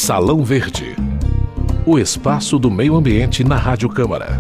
Salão Verde, o espaço do meio ambiente na Rádio Câmara.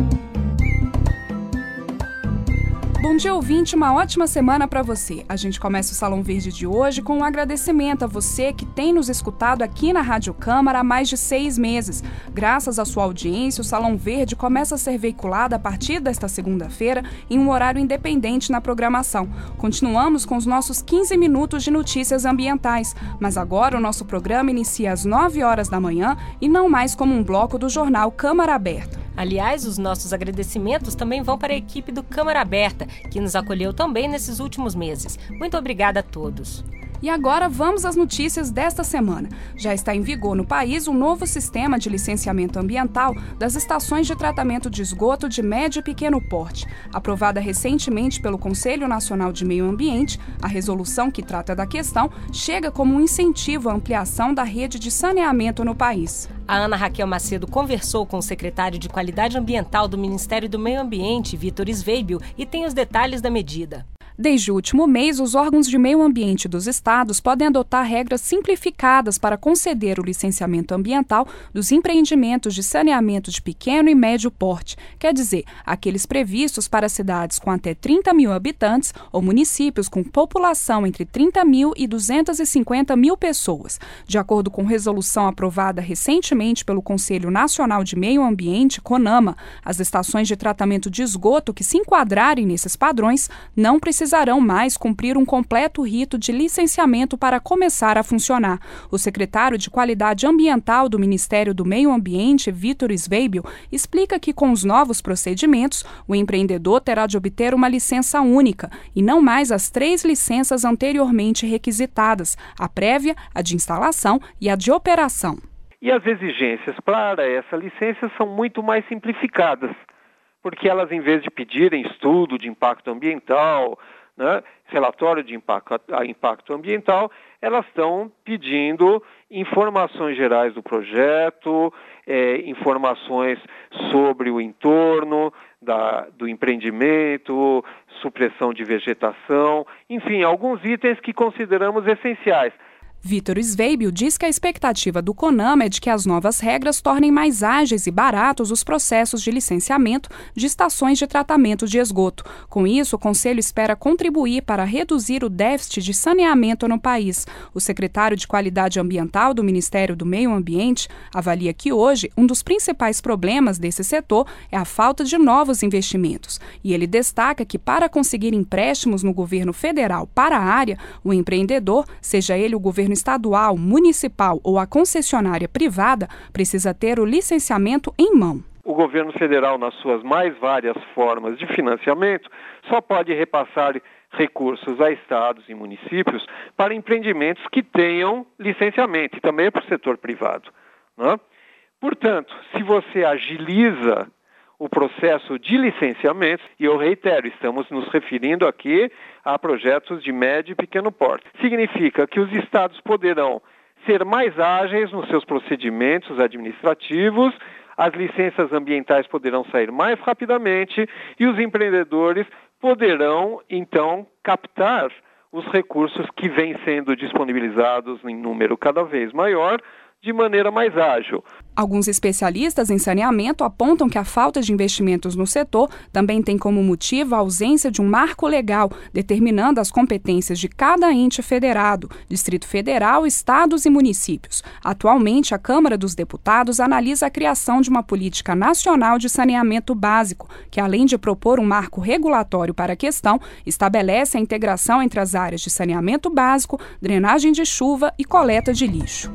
Bom dia, ouvinte, uma ótima semana para você. A gente começa o Salão Verde de hoje com um agradecimento a você que tem nos escutado aqui na Rádio Câmara há mais de 6 meses. Graças à sua audiência, o Salão Verde começa a ser veiculado a partir desta segunda-feira em um horário independente na programação. Continuamos com os nossos 15 minutos de notícias ambientais, mas agora o nosso programa inicia às 9 horas da manhã e não mais como um bloco do jornal Câmara Aberta. Aliás, os nossos agradecimentos também vão para a equipe do Câmara Aberta, que nos acolheu também nesses últimos meses. Muito obrigada a todos. E agora vamos às notícias desta semana. Já está em vigor no país um novo sistema de licenciamento ambiental das estações de tratamento de esgoto de médio e pequeno porte. Aprovada recentemente pelo Conselho Nacional de Meio Ambiente, a resolução que trata da questão chega como um incentivo à ampliação da rede de saneamento no país. A Ana Raquel Macedo conversou com o secretário de Qualidade Ambiental do Ministério do Meio Ambiente, Vitor Sveibel, e tem os detalhes da medida. Desde o último mês, os órgãos de meio ambiente dos estados podem adotar regras simplificadas para conceder o licenciamento ambiental dos empreendimentos de saneamento de pequeno e médio porte, quer dizer, aqueles previstos para cidades com até 30 mil habitantes ou municípios com população entre 30 mil e 250 mil pessoas. De acordo com resolução aprovada recentemente pelo Conselho Nacional de Meio Ambiente, CONAMA, as estações de tratamento de esgoto que se enquadrarem nesses padrões não precisarão mais cumprir um completo rito de licenciamento para começar a funcionar. O secretário de Qualidade Ambiental do Ministério do Meio Ambiente, Vitor Sveibel, explica que com os novos procedimentos, o empreendedor terá de obter uma licença única e não mais as 3 licenças anteriormente requisitadas, a prévia, a de instalação e a de operação. E as exigências para essa licença são muito mais simplificadas, porque elas, em vez de pedirem estudo de impacto ambiental, relatório de impacto ambiental, elas estão pedindo informações gerais do projeto, informações sobre o entorno do empreendimento, supressão de vegetação, enfim, alguns itens que consideramos essenciais. Vitor Sveibel diz que a expectativa do CONAMA é de que as novas regras tornem mais ágeis e baratos os processos de licenciamento de estações de tratamento de esgoto. Com isso, o Conselho espera contribuir para reduzir o déficit de saneamento no país. O secretário de Qualidade Ambiental do Ministério do Meio Ambiente avalia que hoje um dos principais problemas desse setor é a falta de novos investimentos. E ele destaca que para conseguir empréstimos no governo federal para a área, o empreendedor, seja ele o governo estadual, municipal ou a concessionária privada, precisa ter o licenciamento em mão. O governo federal, nas suas mais várias formas de financiamento, só pode repassar recursos a estados e municípios para empreendimentos que tenham licenciamento, e também para o setor privado, né? Portanto, se você agiliza o processo de licenciamento, e eu reitero, estamos nos referindo aqui a projetos de médio e pequeno porte. Significa que os estados poderão ser mais ágeis nos seus procedimentos administrativos, as licenças ambientais poderão sair mais rapidamente e os empreendedores poderão, então, captar os recursos que vêm sendo disponibilizados em número cada vez maior, de maneira mais ágil. Alguns especialistas em saneamento apontam que a falta de investimentos no setor também tem como motivo a ausência de um marco legal determinando as competências de cada ente federado, Distrito Federal, estados e municípios. Atualmente, a Câmara dos Deputados analisa a criação de uma política nacional de saneamento básico, que além de propor um marco regulatório para a questão, estabelece a integração entre as áreas de saneamento básico, drenagem de chuva e coleta de lixo.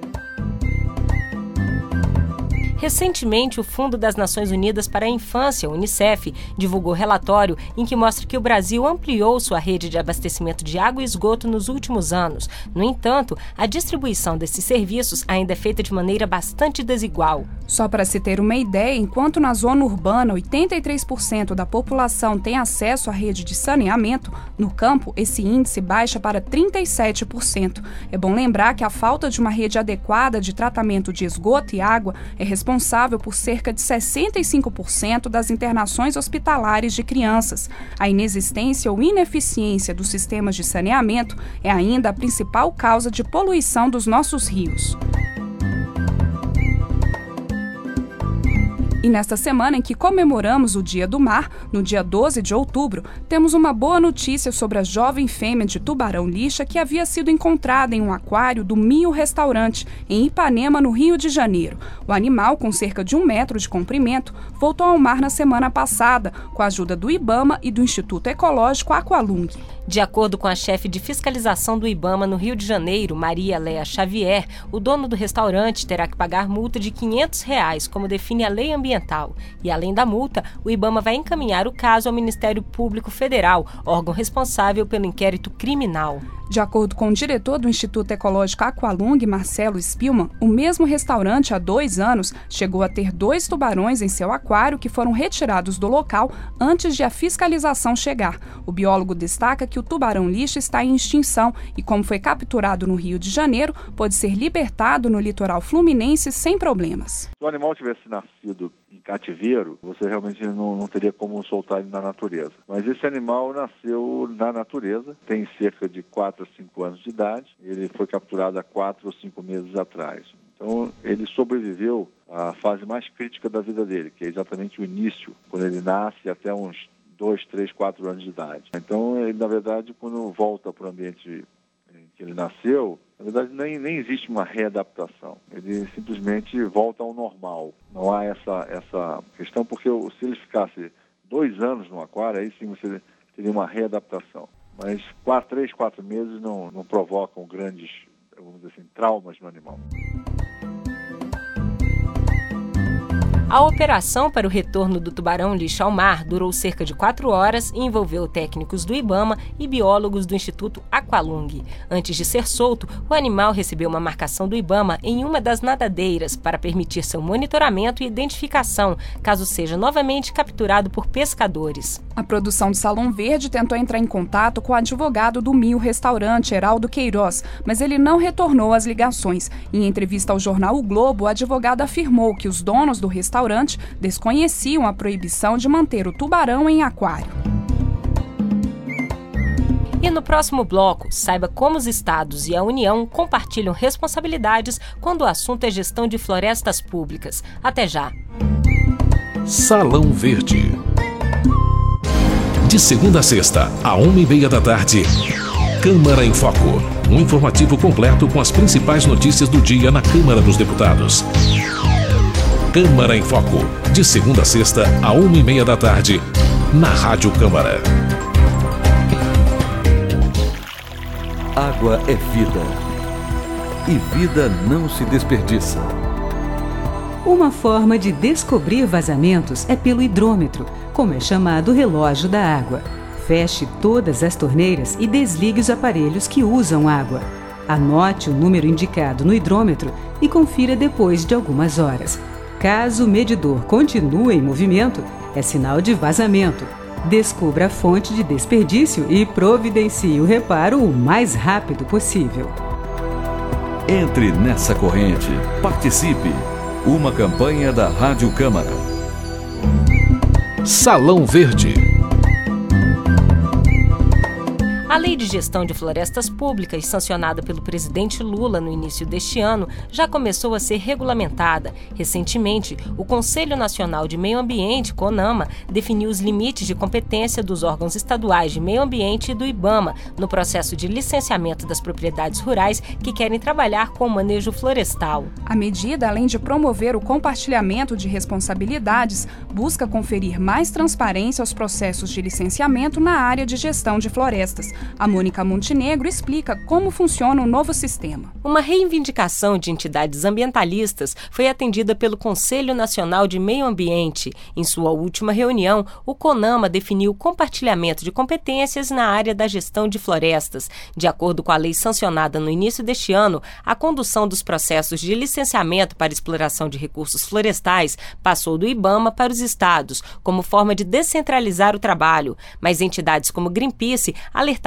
Recentemente, o Fundo das Nações Unidas para a Infância, UNICEF, divulgou relatório em que mostra que o Brasil ampliou sua rede de abastecimento de água e esgoto nos últimos anos. No entanto, a distribuição desses serviços ainda é feita de maneira bastante desigual. Só para se ter uma ideia, enquanto na zona urbana 83% da população tem acesso à rede de saneamento, no campo esse índice baixa para 37%. É bom lembrar que a falta de uma rede adequada de tratamento de esgoto e água é responsável por cerca de 65% das internações hospitalares de crianças. A inexistência ou ineficiência dos sistemas de saneamento é ainda a principal causa de poluição dos nossos rios. E nesta semana em que comemoramos o Dia do Mar, no dia 12 de outubro, temos uma boa notícia sobre a jovem fêmea de tubarão-lixa que havia sido encontrada em um aquário do Mio Restaurante, em Ipanema, no Rio de Janeiro. O animal, com cerca de 1 metro de comprimento, voltou ao mar na semana passada, com a ajuda do IBAMA e do Instituto Ecológico Aqualung. De acordo com a chefe de fiscalização do IBAMA no Rio de Janeiro, Maria Léa Xavier, o dono do restaurante terá que pagar multa de R$ 500, como define a lei ambiental. E além da multa, o IBAMA vai encaminhar o caso ao Ministério Público Federal, órgão responsável pelo inquérito criminal. De acordo com o diretor do Instituto Ecológico Aqualung, Marcelo Spillman, o mesmo restaurante, há 2 anos, chegou a ter 2 tubarões em seu aquário que foram retirados do local antes de a fiscalização chegar. O biólogo destaca que o tubarão-lixa está em extinção e, como foi capturado no Rio de Janeiro, pode ser libertado no litoral fluminense sem problemas. Se o animal tivesse nascido em cativeiro, você realmente não teria como soltar ele na natureza. Mas esse animal nasceu na natureza, tem cerca de 4 a 5 anos de idade, ele foi capturado há 4 ou 5 meses atrás. Então, ele sobreviveu à fase mais crítica da vida dele, que é exatamente o início, quando ele nasce até uns 2, 3, 4 anos de idade. Então, ele, na verdade, quando volta para o ambiente em que ele nasceu, na verdade, nem existe uma readaptação. Ele simplesmente volta ao normal. Não há essa questão, porque se ele ficasse 2 anos no aquário, aí sim você teria uma readaptação. Mas 3, 4 meses não provocam grandes, vamos dizer assim, traumas no animal. A operação para o retorno do tubarão-lixa ao mar durou cerca de 4 horas e envolveu técnicos do IBAMA e biólogos do Instituto Aqualung. Antes de ser solto, o animal recebeu uma marcação do IBAMA em uma das nadadeiras para permitir seu monitoramento e identificação, caso seja novamente capturado por pescadores. A produção do Salão Verde tentou entrar em contato com o advogado do Mio Restaurante, Heraldo Queiroz, mas ele não retornou às ligações. Em entrevista ao jornal O Globo, o advogado afirmou que os donos do restaurante desconheciam a proibição de manter o tubarão em aquário. E no próximo bloco, saiba como os estados e a União compartilham responsabilidades quando o assunto é gestão de florestas públicas. Até já! Salão Verde. De segunda a sexta, à 1h30 da tarde, Câmara em Foco. Um informativo completo com as principais notícias do dia na Câmara dos Deputados. Câmara em Foco. De segunda a sexta, à 1h30 da tarde, na Rádio Câmara. Água é vida. E vida não se desperdiça. Uma forma de descobrir vazamentos é pelo hidrômetro, como é chamado o relógio da água. Feche todas as torneiras e desligue os aparelhos que usam água. Anote o número indicado no hidrômetro e confira depois de algumas horas. Caso o medidor continue em movimento, é sinal de vazamento. Descubra a fonte de desperdício e providencie o reparo o mais rápido possível. Entre nessa corrente. Participe. Uma campanha da Rádio Câmara. Salão Verde. A Lei de Gestão de Florestas Públicas, sancionada pelo presidente Lula no início deste ano, já começou a ser regulamentada. Recentemente, o Conselho Nacional de Meio Ambiente, CONAMA, definiu os limites de competência dos órgãos estaduais de meio ambiente e do IBAMA no processo de licenciamento das propriedades rurais que querem trabalhar com o manejo florestal. A medida, além de promover o compartilhamento de responsabilidades, busca conferir mais transparência aos processos de licenciamento na área de gestão de florestas. A Mônica Montenegro explica como funciona o novo sistema. Uma reivindicação de entidades ambientalistas foi atendida pelo Conselho Nacional de Meio Ambiente. Em sua última reunião, o CONAMA definiu o compartilhamento de competências na área da gestão de florestas. De acordo com a lei sancionada no início deste ano, a condução dos processos de licenciamento para exploração de recursos florestais passou do IBAMA para os estados, como forma de descentralizar o trabalho. Mas entidades como Greenpeace alertaram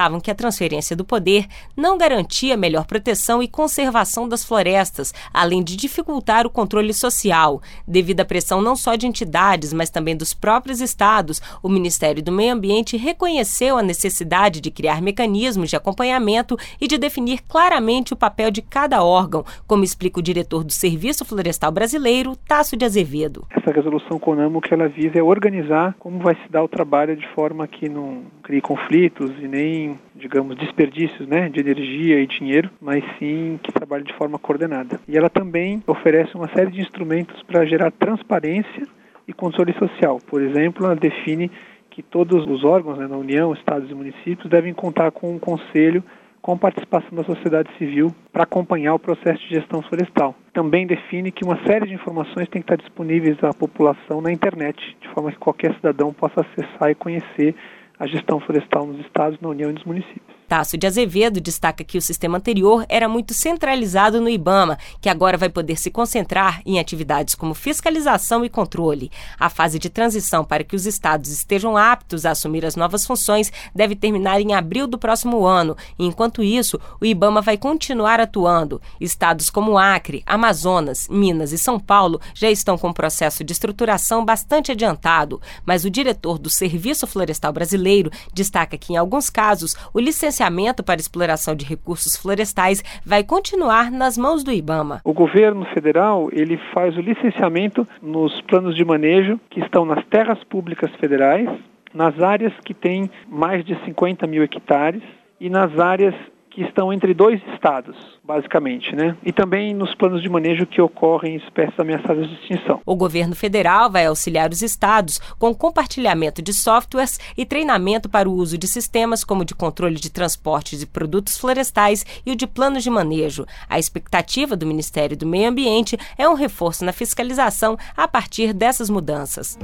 acreditavam que a transferência do poder não garantia melhor proteção e conservação das florestas, além de dificultar o controle social. Devido à pressão não só de entidades, mas também dos próprios estados, o Ministério do Meio Ambiente reconheceu a necessidade de criar mecanismos de acompanhamento e de definir claramente o papel de cada órgão, como explica o diretor do Serviço Florestal Brasileiro, Tasso de Azevedo. Essa resolução CONAMA, o que ela visa é organizar como vai se dar o trabalho de forma que não crie conflitos e nem, digamos, desperdícios, de energia e dinheiro, mas sim que trabalhe de forma coordenada. E ela também oferece uma série de instrumentos para gerar transparência e controle social. Por exemplo, ela define que todos os órgãos da União, estados e municípios devem contar com um conselho com participação da sociedade civil para acompanhar o processo de gestão florestal. Também define que uma série de informações tem que estar disponíveis à população na internet, de forma que qualquer cidadão possa acessar e conhecer a gestão florestal nos estados, na União e nos municípios. Tasso de Azevedo destaca que o sistema anterior era muito centralizado no IBAMA, que agora vai poder se concentrar em atividades como fiscalização e controle. A fase de transição para que os estados estejam aptos a assumir as novas funções deve terminar em abril do próximo ano. E, enquanto isso, o IBAMA vai continuar atuando. Estados como Acre, Amazonas, Minas e São Paulo já estão com um processo de estruturação bastante adiantado, mas o diretor do Serviço Florestal Brasileiro destaca que, em alguns casos, o licenciamento para exploração de recursos florestais vai continuar nas mãos do IBAMA. O governo federal, ele faz o licenciamento nos planos de manejo que estão nas terras públicas federais, nas áreas que têm mais de 50 mil hectares e nas áreas que estão entre 2 estados, basicamente, E também nos planos de manejo que ocorrem em espécies ameaçadas de extinção. O governo federal vai auxiliar os estados com compartilhamento de softwares e treinamento para o uso de sistemas como de controle de transporte de produtos florestais e o de planos de manejo. A expectativa do Ministério do Meio Ambiente é um reforço na fiscalização a partir dessas mudanças.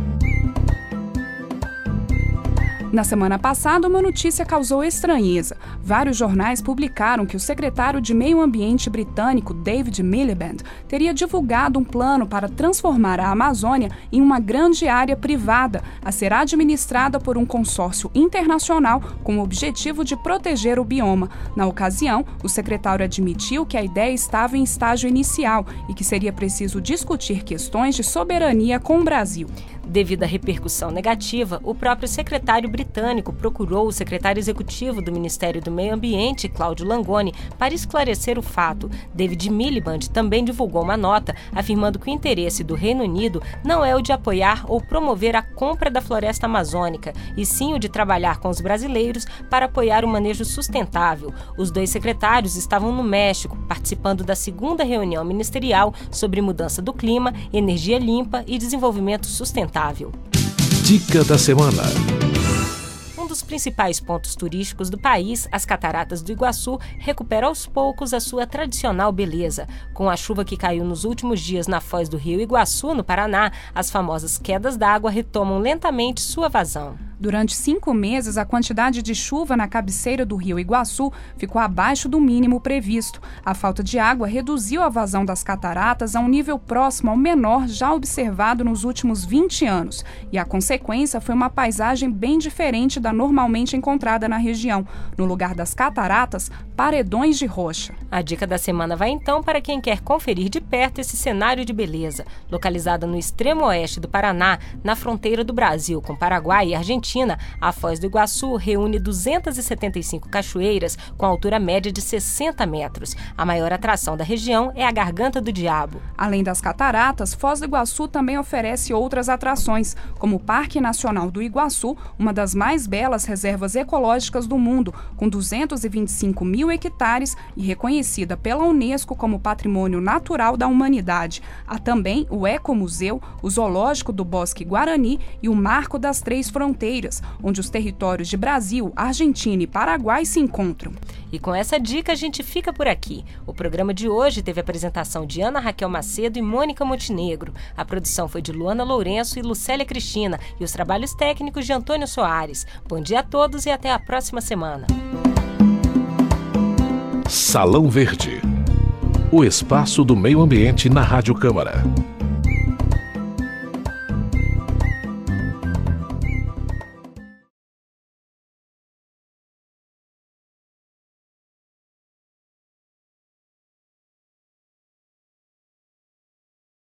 Na semana passada, uma notícia causou estranheza. Vários jornais publicaram que o secretário de Meio Ambiente britânico, David Miliband, teria divulgado um plano para transformar a Amazônia em uma grande área privada a ser administrada por um consórcio internacional com o objetivo de proteger o bioma. Na ocasião, o secretário admitiu que a ideia estava em estágio inicial e que seria preciso discutir questões de soberania com o Brasil. Devido à repercussão negativa, o próprio secretário britânico procurou o secretário executivo do Ministério do Meio Ambiente, Cláudio Langoni, para esclarecer o fato. David Miliband também divulgou uma nota afirmando que o interesse do Reino Unido não é o de apoiar ou promover a compra da floresta amazônica, e sim o de trabalhar com os brasileiros para apoiar o manejo sustentável. Os 2 secretários estavam no México, participando da 2ª reunião ministerial sobre mudança do clima, energia limpa e desenvolvimento sustentável. Dica da semana. Um dos principais pontos turísticos do país, as Cataratas do Iguaçu, recupera aos poucos a sua tradicional beleza. Com a chuva que caiu nos últimos dias na foz do rio Iguaçu, no Paraná, as famosas quedas d'água retomam lentamente sua vazão. Durante 5 meses, a quantidade de chuva na cabeceira do rio Iguaçu ficou abaixo do mínimo previsto. A falta de água reduziu a vazão das cataratas a um nível próximo ao menor já observado nos últimos 20 anos. E a consequência foi uma paisagem bem diferente da normalmente encontrada na região. No lugar das cataratas, paredões de rocha. A dica da semana vai então para quem quer conferir de perto esse cenário de beleza. Localizada no extremo oeste do Paraná, na fronteira do Brasil com Paraguai e Argentina, a Foz do Iguaçu reúne 275 cachoeiras com altura média de 60 metros. A maior atração da região é a Garganta do Diabo. Além das cataratas, Foz do Iguaçu também oferece outras atrações, como o Parque Nacional do Iguaçu, uma das mais belas reservas ecológicas do mundo, com 225 mil hectares e reconhecida pela Unesco como Patrimônio Natural da Humanidade. Há também o Ecomuseu, o Zoológico do Bosque Guarani e o Marco das Três Fronteiras, onde os territórios de Brasil, Argentina e Paraguai se encontram. E com essa dica a gente fica por aqui. O programa de hoje teve a apresentação de Ana Raquel Macedo e Mônica Montenegro. A produção foi de Luana Lourenço e Lucélia Cristina e os trabalhos técnicos de Antônio Soares. Bom dia a todos e até a próxima semana. Salão Verde, o espaço do meio ambiente na Rádio Câmara.